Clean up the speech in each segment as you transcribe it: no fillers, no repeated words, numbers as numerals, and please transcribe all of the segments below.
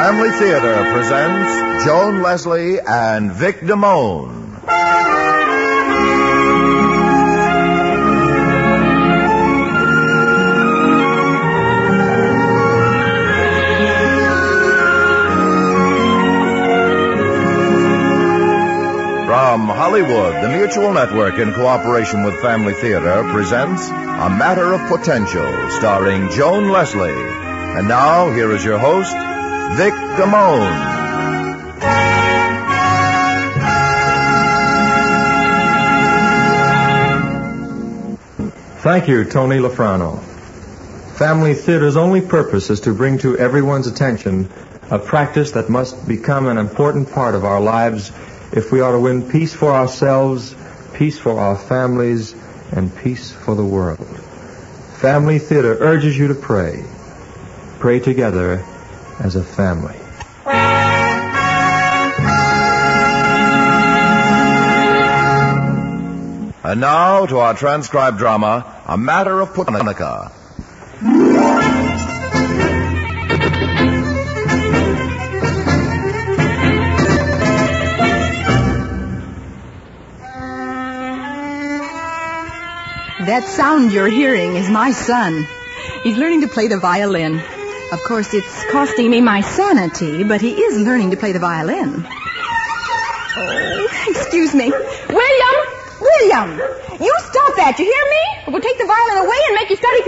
Family Theater presents Joan Leslie and Vic Damone. From Hollywood, the Mutual Network, in cooperation with Family Theater, presents A Matter of Potential, starring Joan Leslie. And now, here is your host, Vic Damone. Thank you, Tony Lafrano. Family Theater's only purpose is to bring to everyone's attention a practice that must become an important part of our lives if we are to win peace for ourselves, peace for our families, and peace for the world. Family Theater urges you to pray. Pray together as a family. And now to our transcribed drama, A Matter of Potential. That sound you're hearing is my son. He's learning to play the violin. Of course, it's costing me my sanity, but he is learning to play the violin. Oh, excuse me. William! You stop that, you hear me? Or we'll take the violin away and make you study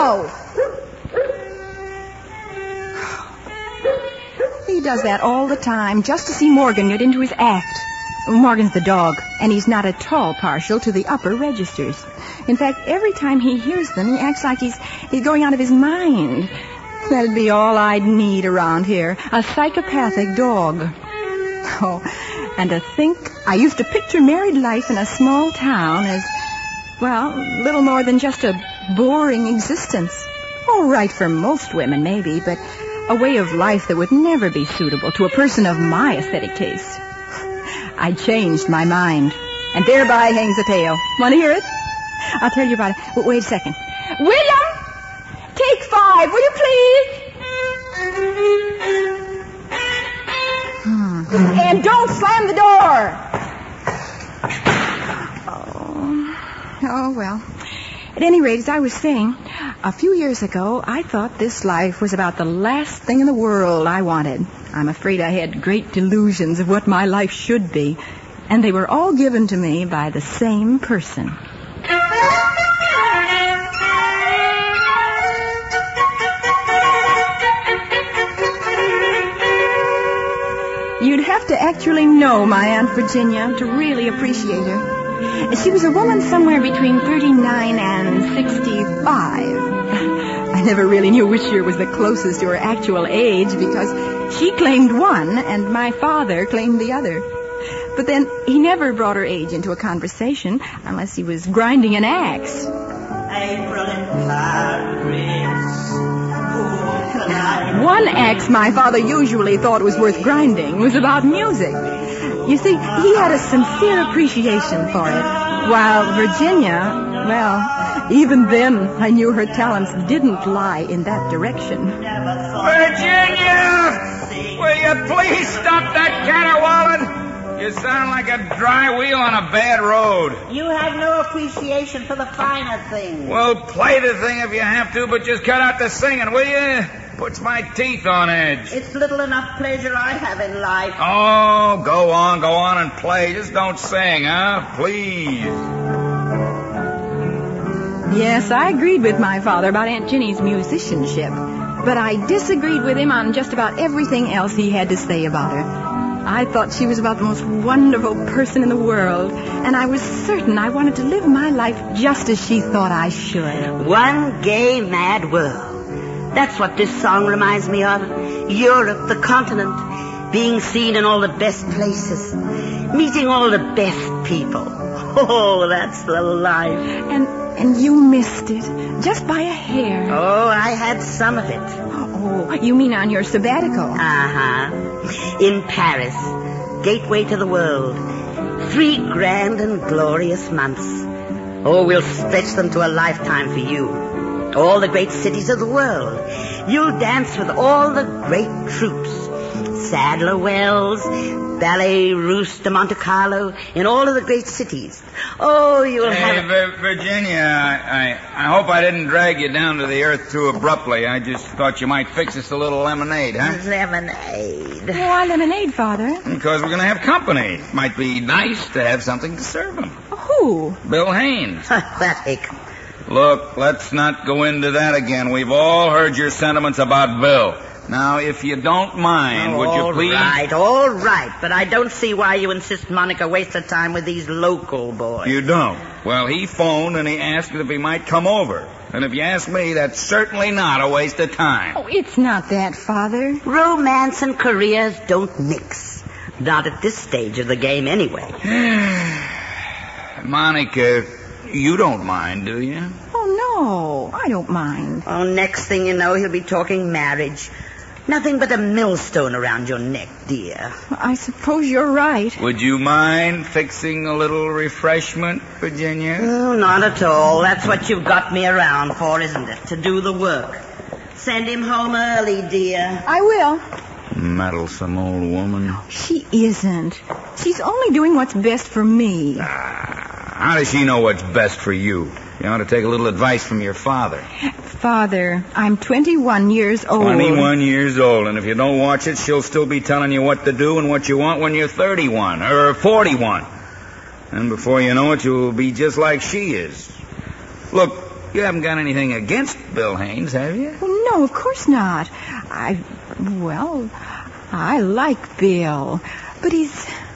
piano. He does that all the time, just to see Morgan get into his act. Morgan's the dog, and he's not at all partial to the upper registers. In fact, every time he hears them, he acts like he's going out of his mind. That'd be all I'd need around here, a psychopathic dog. Oh, and to think I used to picture married life in a small town as, well, little more than just a boring existence. All right for most women, maybe, but a way of life that would never be suitable to a person of my aesthetic taste. I changed my mind, and thereby hangs a tale. Want to hear it? I'll tell you about it. Wait a second. William! Take 5, will you please? And don't slam the door! Oh, well. At any rate, as I was saying, a few years ago, I thought this life was about the last thing in the world I wanted. I'm afraid I had great delusions of what my life should be, and they were all given to me by the same person. You'd have to actually know my Aunt Virginia to really appreciate her. She was a woman somewhere between 39 and 65. I never really knew which year was the closest to her actual age because she claimed one and my father claimed the other. But then he never brought her age into a conversation unless he was grinding an axe. April in Paris. One axe my father usually thought was worth grinding was about music. You see, he had a sincere appreciation for it, while Virginia, well, even then I knew her talents didn't lie in that direction. Virginia! Will you please stop that caterwauling? You sound like a dry wheel on a bad road. You have no appreciation for the finer things. Well, play the thing if you have to, but just cut out the singing, will you? Puts my teeth on edge. It's little enough pleasure I have in life. Oh, go on and play. Just don't sing, huh? Please. Yes, I agreed with my father about Aunt Jenny's musicianship, but I disagreed with him on just about everything else he had to say about her. I thought she was about the most wonderful person in the world, and I was certain I wanted to live my life just as she thought I should. One gay, mad world. That's what this song reminds me of. Europe, the continent, being seen in all the best places, meeting all the best people. Oh, that's the life. And you missed it, just by a hair. Oh, I had some of it. Oh, you mean on your sabbatical? Uh-huh. In Paris, gateway to the world. 3 grand and glorious months. Oh, we'll stretch them to a lifetime for you. All the great cities of the world. You'll dance with all the great troops. Sadler Wells, Ballet Russe de Monte Carlo, in all of the great cities. Oh, you'll have... Virginia, I hope I didn't drag you down to the earth too abruptly. I just thought you might fix us a little lemonade, huh? Lemonade. Why lemonade, Father? Because we're going to have company. Might be nice to have something to serve them. Who? Bill Haynes. That hick. Look, let's not go into that again. We've all heard your sentiments about Bill. Now, if you don't mind, would you please... All right. But I don't see why you insist Monica waste her time with these local boys. You don't? Well, he phoned and he asked if he might come over. And if you ask me, that's certainly not a waste of time. Oh, it's not that, Father. Romance and careers don't mix. Not at this stage of the game, anyway. Monica, you don't mind, do you? Oh, no, I don't mind. Oh, next thing you know, he'll be talking marriage. Nothing but a millstone around your neck, dear. I suppose you're right. Would you mind fixing a little refreshment, Virginia? Oh, not at all. That's what you've got me around for, isn't it? To do the work. Send him home early, dear. I will. Meddlesome old woman. She isn't. She's only doing what's best for me. How does she know what's best for you? You ought to take a little advice from your father. Father, I'm 21 years old. 21 years old, and if you don't watch it, she'll still be telling you what to do and what you want when you're 31 or 41. And before you know it, you'll be just like she is. Look, you haven't got anything against Bill Haynes, have you? Well, no, of course not. I like Bill, but he's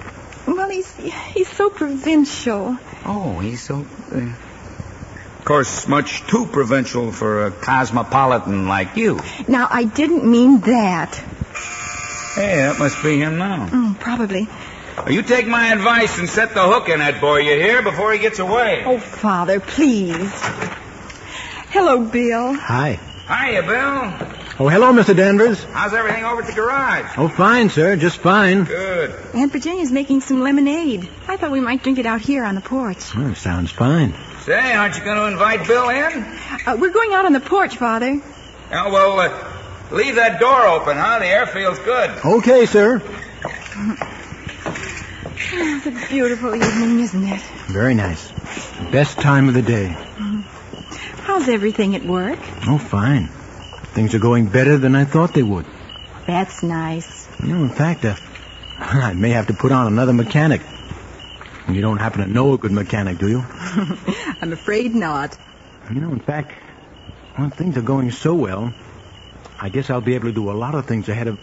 so provincial. Oh, he's so... Of course, much too provincial for a cosmopolitan like you. Now, I didn't mean that. Hey, that must be him now. Probably. Well, you take my advice and set the hook in that boy, you hear, before he gets away. Oh, Father, please. Hello, Bill. Hi. Hiya, Bill. Oh, hello, Mr. Danvers. How's everything over at the garage? Oh, fine, sir. Just fine. Good. Aunt Virginia's making some lemonade. I thought we might drink it out here on the porch. Oh, sounds fine. Say, aren't you going to invite Bill in? We're going out on the porch, Father. Oh, well, leave that door open, huh? The air feels good. Okay, sir. It's a beautiful evening, isn't it? Very nice. Best time of the day. How's everything at work? Oh, fine. Things are going better than I thought they would. That's nice. In fact, I may have to put on another mechanic. You don't happen to know a good mechanic, do you? I'm afraid not. In fact, things are going so well, I guess I'll be able to do a lot of things ahead of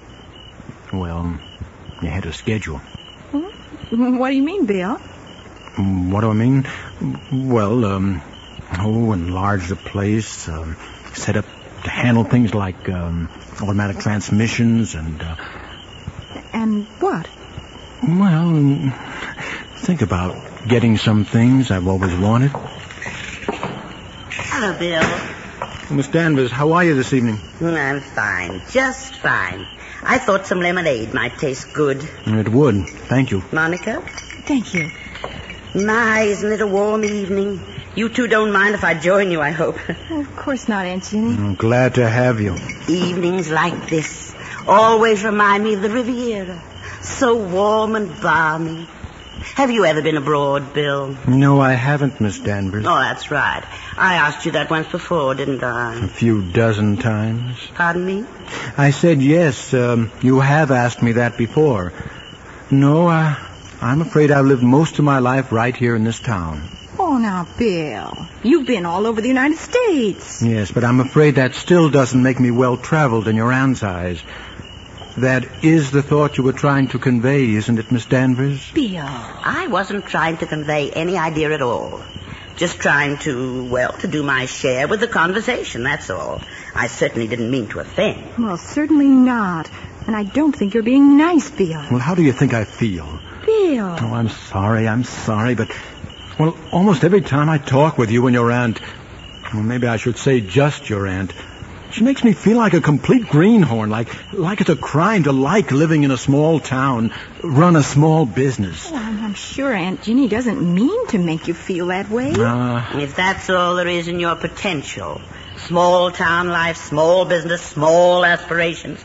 schedule. What do you mean, Bill? What do I mean? Well, enlarge the place, set up to handle things like automatic transmissions and... And what? Well, think about getting some things I've always wanted. Hello, Bill. Miss Danvers, how are you this evening? I'm fine. Just fine. I thought some lemonade might taste good. It would. Thank you. Monica? Thank you. My, isn't it a warm evening? You two don't mind if I join you, I hope. Oh, of course not, Aunt Ginny. I'm glad to have you. Evenings like this always remind me of the Riviera. So warm and balmy. Have you ever been abroad, Bill? No, I haven't, Miss Danvers. Oh, that's right. I asked you that once before, didn't I? A few dozen times. Pardon me? I said yes. You have asked me that before. No, I'm afraid I've lived most of my life right here in this town. Oh, now, Bill, you've been all over the United States. Yes, but I'm afraid that still doesn't make me well-traveled in your aunt's eyes. That is the thought you were trying to convey, isn't it, Miss Danvers? Bill. I wasn't trying to convey any idea at all. Just trying to do my share with the conversation, that's all. I certainly didn't mean to offend. Well, certainly not. And I don't think you're being nice, Bill. Well, how do you think I feel? Bill. Oh, I'm sorry, but... Well, almost every time I talk with you and your aunt... Well, maybe I should say just your aunt... She makes me feel like a complete greenhorn, like it's a crime to like living in a small town, run a small business. Well, I'm sure Aunt Ginny doesn't mean to make you feel that way. If that's all there is in your potential, small town life, small business, small aspirations,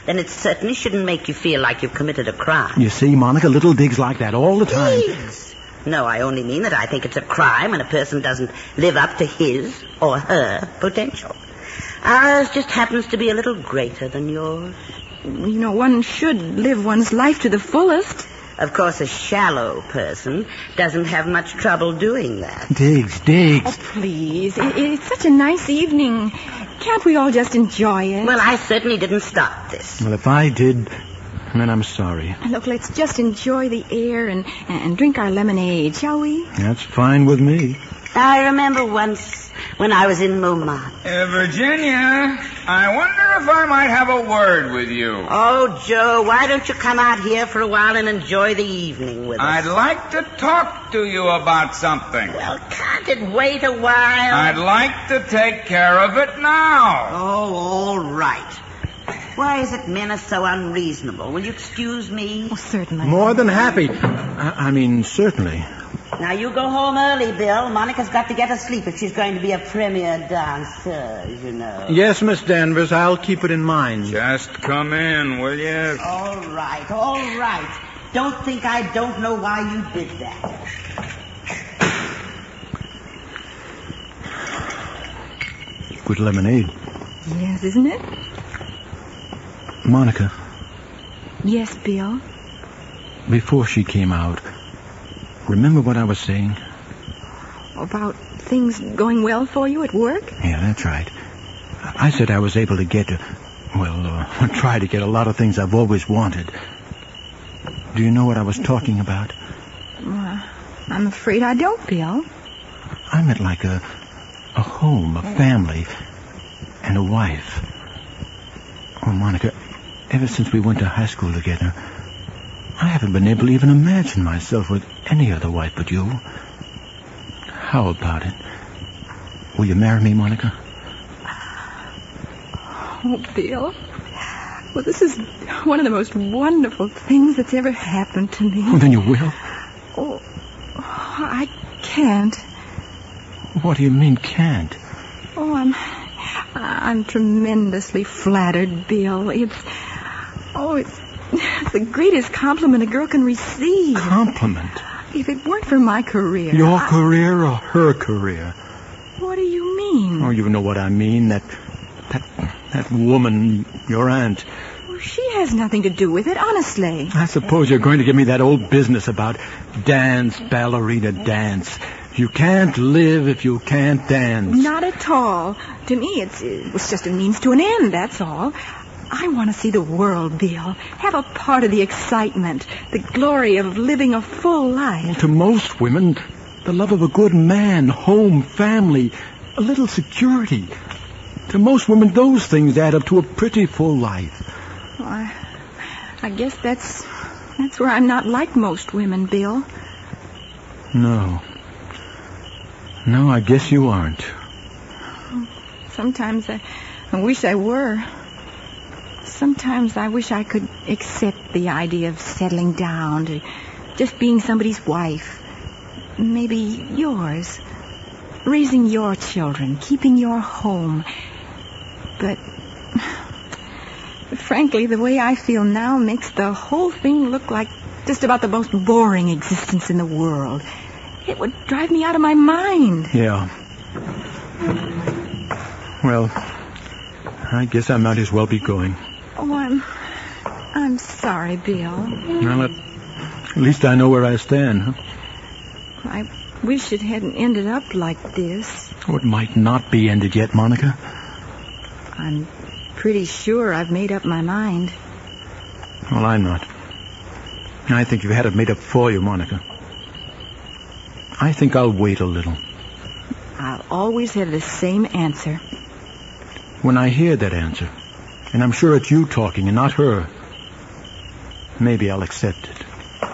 then it certainly shouldn't make you feel like you've committed a crime. You see, Monica, little digs like that all the time. Digs? No, I only mean that I think it's a crime when a person doesn't live up to his or her potential. Ours just happens to be a little greater than yours. You know, one should live one's life to the fullest. Of course, a shallow person doesn't have much trouble doing that. Diggs. Oh, please. It's such a nice evening. Can't we all just enjoy it? Well, I certainly didn't start this. Well, if I did, then I'm sorry. Look, let's just enjoy the air and drink our lemonade, shall we? That's fine with me. I remember once when I was in Montmartre. Virginia, I wonder if I might have a word with you. Oh, Joe, why don't you come out here for a while and enjoy the evening with us? I'd like to talk to you about something. Well, can't it wait a while? I'd like to take care of it now. Oh, all right. Why is it men are so unreasonable? Will you excuse me? Oh, certainly. More than happy. I mean, certainly. Now, you go home early, Bill. Monica's got to get to sleep if she's going to be a premier dancer, you know. Yes, Miss Danvers, I'll keep it in mind. Just come in, will you? All right. Don't think I don't know why you did that. Good lemonade. Yes, isn't it? Monica, Yes, Bill. before she came out, remember what I was saying? About things going well for you at work? Yeah, that's right. I said I was able to try to get a lot of things I've always wanted. Do you know what I was talking about? I'm afraid I don't, Bill. I meant like a home, a family, and a wife. Oh, Monica, ever since we went to high school together, I haven't been able to even imagine myself with any other wife but you. How about it? Will you marry me, Monica? Oh, Bill. Well, this is one of the most wonderful things that's ever happened to me. Well, then you will. Oh, I can't. What do you mean, can't? Oh, I'm tremendously flattered, Bill. It's the greatest compliment a girl can receive. Compliment? If it weren't for my career... Your career or her career? What do you mean? Oh, you know what I mean. That woman, your aunt. Well, she has nothing to do with it, honestly. I suppose you're going to give me that old business about ballerina dance. You can't live if you can't dance. Not at all. To me, it was just a means to an end, that's all. I want to see the world, Bill. Have a part of the excitement, the glory of living a full life. Well, to most women, the love of a good man, home, family, a little security. To most women, those things add up to a pretty full life. Well, I guess that's where I'm not like most women, Bill. No, I guess you aren't. Sometimes I wish I were. Sometimes I wish I could accept the idea of settling down to just being somebody's wife. Maybe yours. Raising your children, keeping your home. But frankly, the way I feel now makes the whole thing look like just about the most boring existence in the world. It would drive me out of my mind. Yeah. Well, I guess I might as well be going. Oh, I'm sorry, Bill. Well, at least I know where I stand. Huh? I wish it hadn't ended up like this. Oh, it might not be ended yet, Monica. I'm pretty sure I've made up my mind. Well, I'm not. I think you've had it made up for you, Monica. I think I'll wait a little. I'll always have the same answer. When I hear that answer, and I'm sure it's you talking and not her, maybe I'll accept it.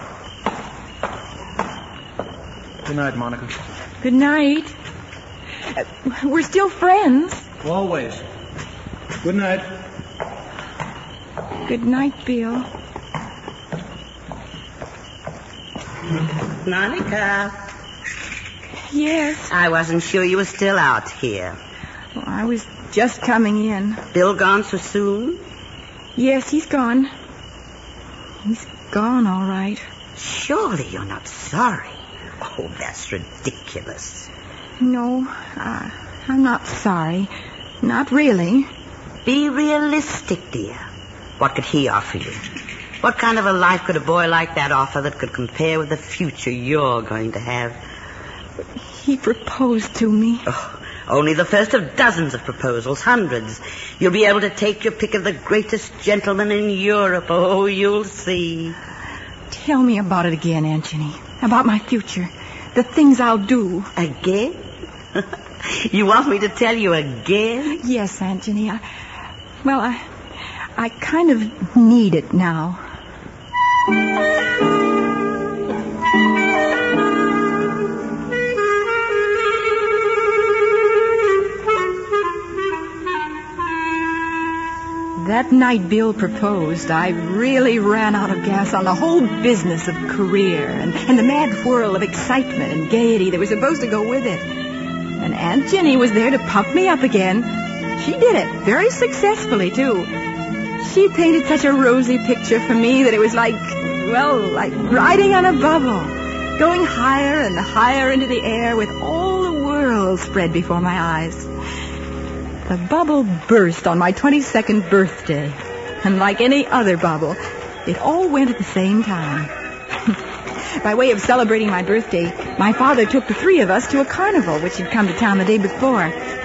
Good night, Monica. Good night. We're still friends. Always. Good night. Good night, Bill. Monica. Yes. I wasn't sure you were still out here. Well, I was just coming in. Bill gone so soon? Yes, he's gone. He's gone, all right. Surely you're not sorry. Oh, that's ridiculous. No, I'm not sorry. Not really. Be realistic, dear. What could he offer you? What kind of a life could a boy like that offer that could compare with the future you're going to have? He proposed to me. Oh, only the first of dozens of proposals, hundreds. You'll be able to take your pick of the greatest gentleman in Europe. Oh, you'll see. Tell me about it again, Aunt Jenny. About my future. The things I'll do. Again? You want me to tell you again? Yes, Aunt Jenny. I kind of need it now. That night Bill proposed, I really ran out of gas on the whole business of career and the mad whirl of excitement and gaiety that was supposed to go with it. And Aunt Jenny was there to pump me up again. She did it very successfully, too. She painted such a rosy picture for me that it was like riding on a bubble, going higher and higher into the air with all the world spread before my eyes. The bubble burst on my 22nd birthday, and like any other bubble, it all went at the same time. By way of celebrating my birthday, my father took the three of us to a carnival which had come to town the day before.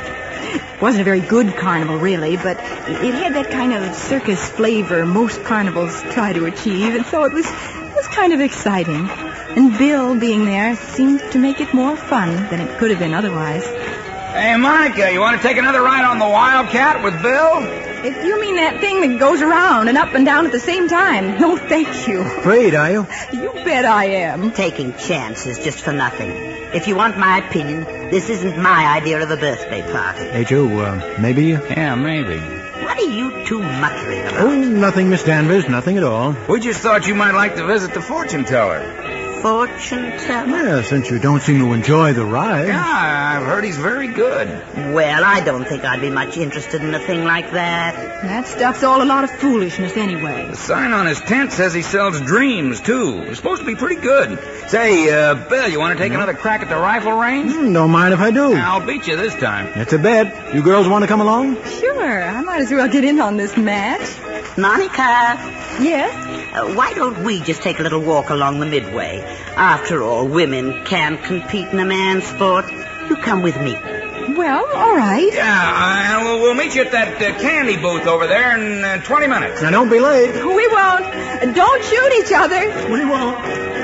It wasn't a very good carnival, really, but it had that kind of circus flavor most carnivals try to achieve, and so it was kind of exciting. And Bill being there seemed to make it more fun than it could have been otherwise. Hey, Monica, you want to take another ride on the Wildcat with Bill? If you mean that thing that goes around and up and down at the same time, no thank you. Afraid, are you? You bet I am. Taking chances just for nothing. If you want my opinion, this isn't my idea of a birthday party. Hey, Joe, maybe? Yeah, maybe. What are you two muttering about? Oh, nothing, Miss Danvers, nothing at all. We just thought you might like to visit the fortune teller. Fortune teller? Yeah, since you don't seem to enjoy the ride. Yeah, I've heard he's very good. Well, I don't think I'd be much interested in a thing like that. That stuff's all a lot of foolishness anyway. The sign on his tent says he sells dreams, too. It's supposed to be pretty good. Say, Bill, you want to take another crack at the rifle range? Don't mind if I do. I'll beat you this time. It's a bet. You girls want to come along? Sure, I might as well get in on this match. Monica, Yes? why don't we just take a little walk along the midway? After all, women can't compete in a man's sport. You come with me. Well, all right. Yeah, we'll meet you at that candy booth over there in 20 minutes. Now, don't be late. We won't. Don't shoot each other. We won't.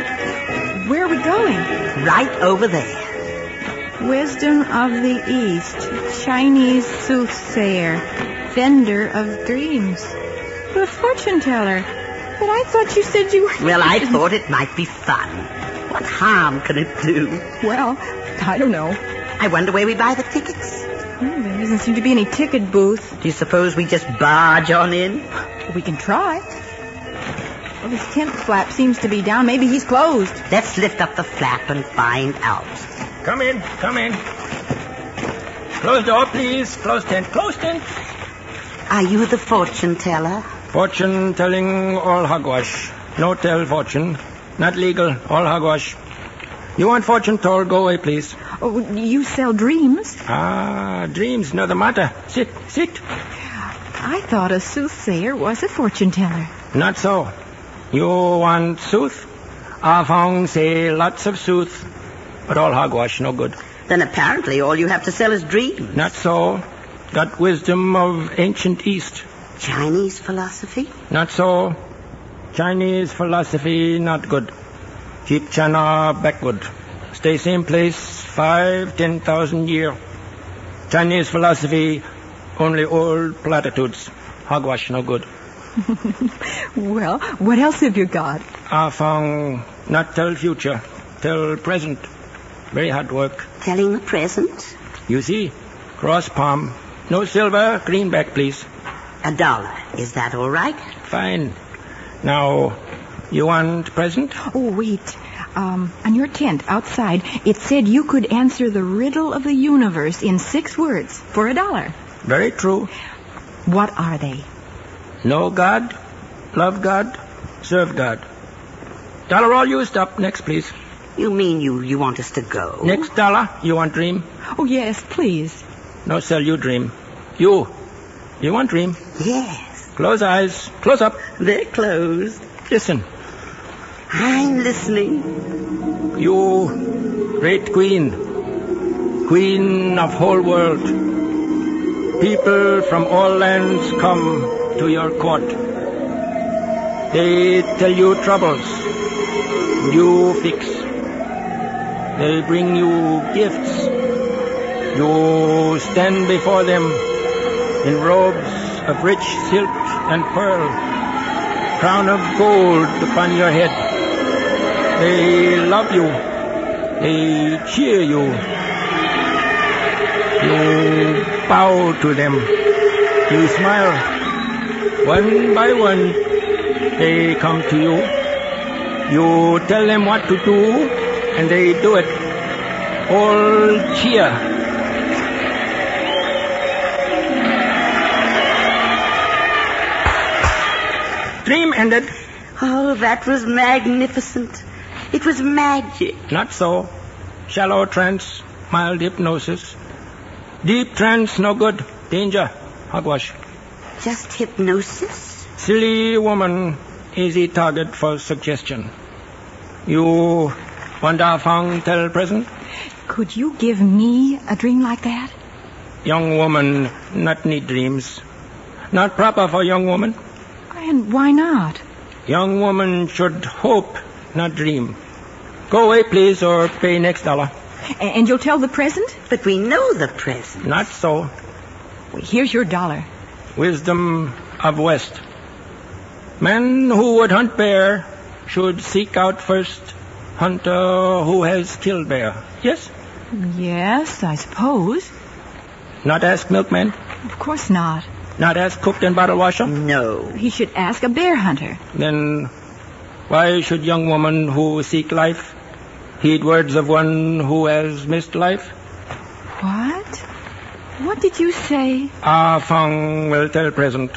Where are we going? Right over there. Wisdom of the East, Chinese soothsayer, vendor of dreams. The fortune teller. But I thought you said you were... Well, I thought it might be fun. What harm can it do? Well, I don't know. I wonder where we buy the tickets. Well, there doesn't seem to be any ticket booth. Do you suppose we just barge on in? We can try. Well, his tent flap seems to be down. Maybe he's closed. Let's lift up the flap and find out. Come in. Close door, please. Close tent. Are you the fortune teller? Fortune telling, all hogwash. No tell fortune. Not legal, all hogwash. You want fortune told, go away, please. Oh, you sell dreams? Dreams, no the matter. Sit. I thought a soothsayer was a fortune teller. Not so. You want sooth? Ah Fong say lots of sooth. But all hogwash, no good. Then apparently all you have to sell is dreams. Not so. Got wisdom of ancient East. Chinese philosophy? Not so. Chinese philosophy, not good. Keep China backward. Stay same place 5,000-10,000 year. Chinese philosophy, only old platitudes. Hogwash, no good. Well, what else have you got? I found not tell future, tell present. Very hard work. Telling the present? You see, cross palm. No silver, greenback, please. $1. Is that all right? Fine. Now, you want present? Oh, wait. On your tent outside, it said you could answer the riddle of the universe in 6 words for $1. Very true. What are they? Know God, love God, serve God. Dollar all used up. Next, please. You mean you want us to go? Next dollar. You want dream? Oh, yes, please. No sell you dream. You want dream? Yes. Close eyes. Close up. They're closed. Listen. I'm listening. You, great queen, queen of whole world, people from all lands come to your court. They tell you troubles, you fix. They bring you gifts. You stand before them in robes of rich silk and pearl, crown of gold upon your head. They love you. They cheer you. You bow to them. You smile. One by one, they come to you. You tell them what to do, and they do it. All cheer. Dream ended. Oh, that was magnificent. It was magic. Not so. Shallow trance, mild hypnosis. Deep trance, no good. Danger. Hogwash. Just hypnosis? Silly woman, easy target for suggestion. You want Ah Fong tell present? Could you give me a dream like that? Young woman not need dreams. Not proper for young woman. And why not? Young woman should hope, not dream. Go away, please, or pay next dollar. And you'll tell the present? But we know the present. Not so. Well, here's your dollar. Wisdom of West. Man who would hunt bear should seek out first hunter who has killed bear. Yes? Yes, I suppose. Not ask milkman? Of course not. Not ask cook and bottle washer? No. He should ask a bear hunter. Then why should young woman who seek life heed words of one who has missed life? What? What did you say? Ah Fong will tell present.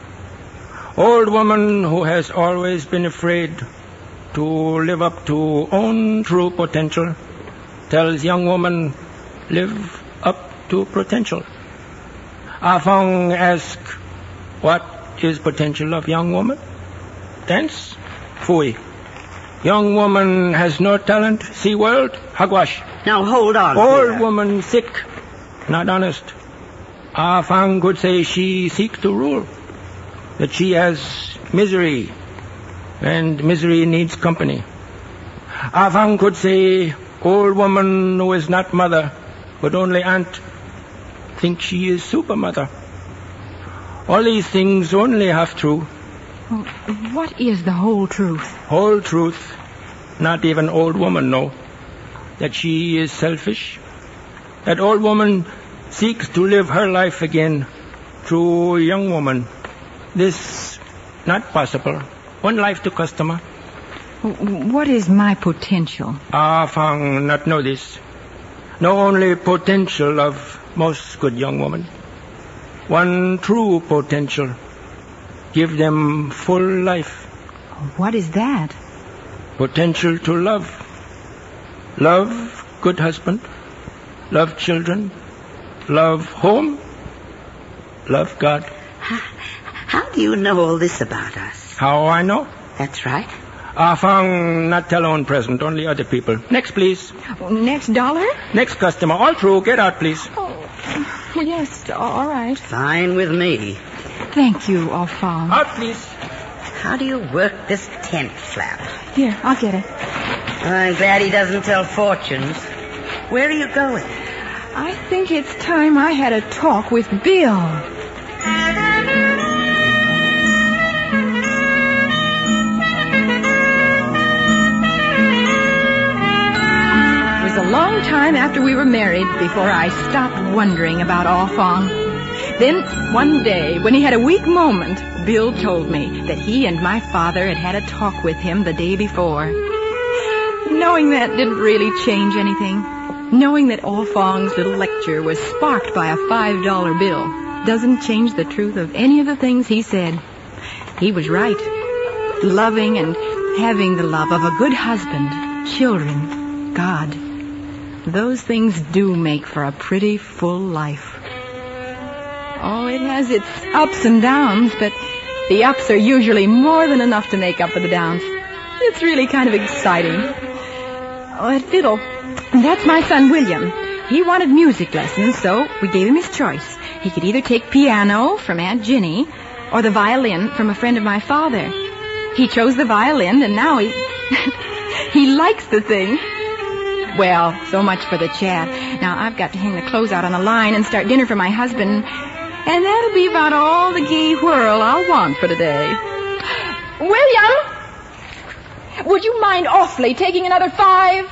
Old woman who has always been afraid to live up to own true potential tells young woman live up to potential. Ah Fong ask, what is potential of young woman? Dance? Fooey. Young woman has no talent. See world? Hogwash. Now hold on. Old here. woman sick. Not honest. Ah Fong could say she seeks to rule. That she has misery. And misery needs company. Ah Fong could say old woman who is not mother, but only aunt, think she is super mother. All these things only half true. Well, what is the whole truth? Whole truth. Not even old woman know. That she is selfish. That old woman seeks to live her life again through young woman. This not possible. One life to customer. What is my potential? Ah Fong not know this. Know only potential of most good young woman. One true potential. Give them full life. What is that? Potential to love. Love good husband. Love children. Love home. Love God. How do you know all this about us? How I know? That's right. Ah Fong not tell own present, only other people. Next, please. Next dollar? Next customer. All through. Get out, please. Oh, yes, all right. Fine with me. Thank you, Ah Fong. Out, please. How do you work this tent flap? Here, I'll get it. I'm glad he doesn't tell fortunes. Where are you going? I think it's time I had a talk with Bill. It was a long time after we were married before I stopped wondering about Ah Fong. Then, one day, when he had a weak moment, Bill told me that he and my father had had a talk with him the day before. Knowing that didn't really change anything. Knowing that Ah Fong's little lecture was sparked by a $5 bill doesn't change the truth of any of the things he said. He was right. Loving and having the love of a good husband, children, God. Those things do make for a pretty full life. Oh, it has its ups and downs, but the ups are usually more than enough to make up for the downs. It's really kind of exciting. Oh, that fiddle. That's my son, William. He wanted music lessons, so we gave him his choice. He could either take piano from Aunt Ginny or the violin from a friend of my father. He chose the violin, and now he likes the thing. Well, so much for the chat. Now, I've got to hang the clothes out on the line and start dinner for my husband, and that'll be about all the gay whirl I'll want for today. William! Would you mind awfully taking another 5?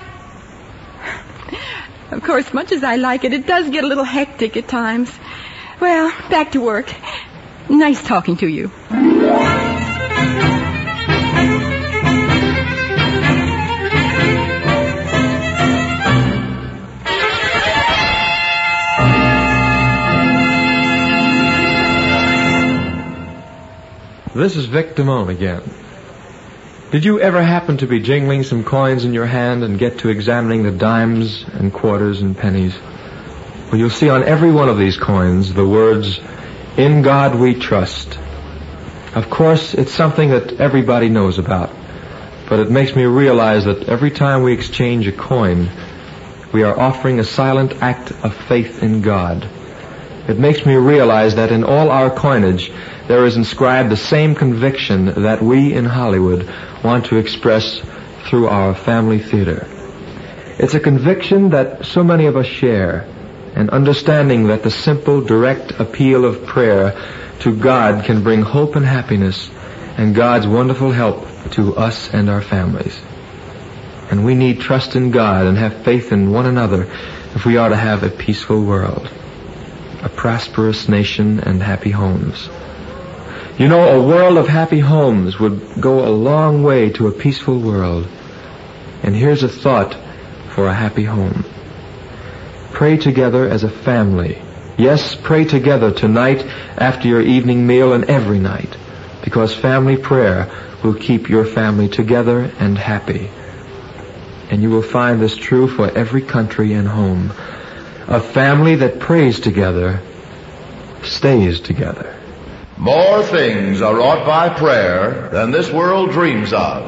Of course, much as I like it, it does get a little hectic at times. Well, back to work. Nice talking to you. This is Vic Damone again. Did you ever happen to be jingling some coins in your hand and get to examining the dimes and quarters and pennies? Well, you'll see on every one of these coins the words, "In God We Trust." Of course, it's something that everybody knows about, but it makes me realize that every time we exchange a coin, we are offering a silent act of faith in God. It makes me realize that in all our coinage, there is inscribed the same conviction that we in Hollywood want to express through our family theater. It's a conviction that so many of us share, an understanding that the simple, direct appeal of prayer to God can bring hope and happiness and God's wonderful help to us and our families. And we need trust in God and have faith in one another if we are to have a peaceful world, a prosperous nation, and happy homes. You know, a world of happy homes would go a long way to a peaceful world. And here's a thought for a happy home. Pray together as a family. Yes, pray together tonight after your evening meal and every night, because family prayer will keep your family together and happy. And you will find this true for every country and home. A family that prays together stays together. More things are wrought by prayer than this world dreams of.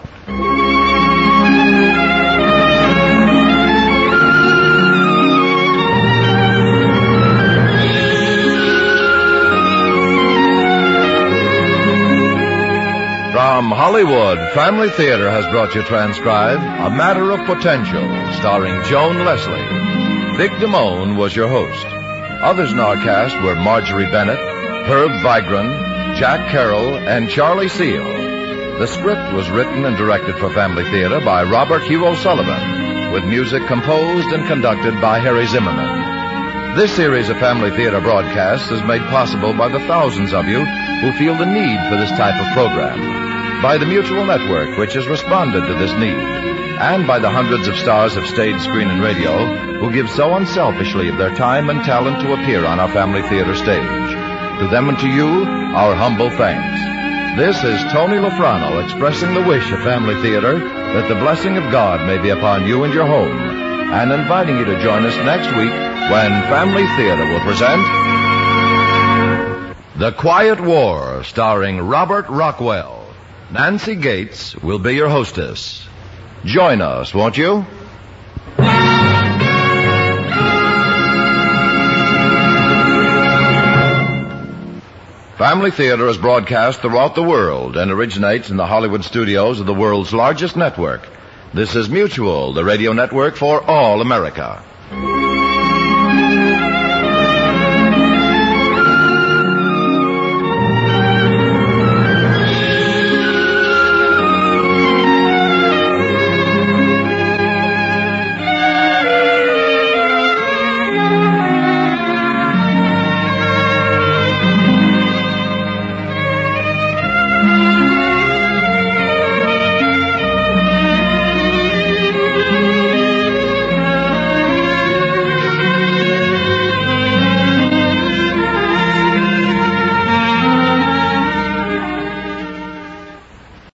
From Hollywood, Family Theater has brought you transcribed A Matter of Potential, starring Joan Leslie. Vic Damone was your host. Others in our cast were Marjorie Bennett, Herb Vigran, Jack Carroll, and Charlie Seal. The script was written and directed for Family Theater by Robert Hugh O'Sullivan, with music composed and conducted by Harry Zimmerman. This series of Family Theater broadcasts is made possible by the thousands of you who feel the need for this type of program, by the Mutual Network, which has responded to this need, and by the hundreds of stars of stage, screen, and radio who give so unselfishly of their time and talent to appear on our Family Theater stage. To them and to you, our humble thanks. This is Tony Lofrano expressing the wish of Family Theater that the blessing of God may be upon you and your home, and inviting you to join us next week when Family Theater will present The Quiet War, starring Robert Rockwell. Nancy Gates will be your hostess. Join us, won't you? Family Theater is broadcast throughout the world and originates in the Hollywood studios of the world's largest network. This is Mutual, the radio network for all America.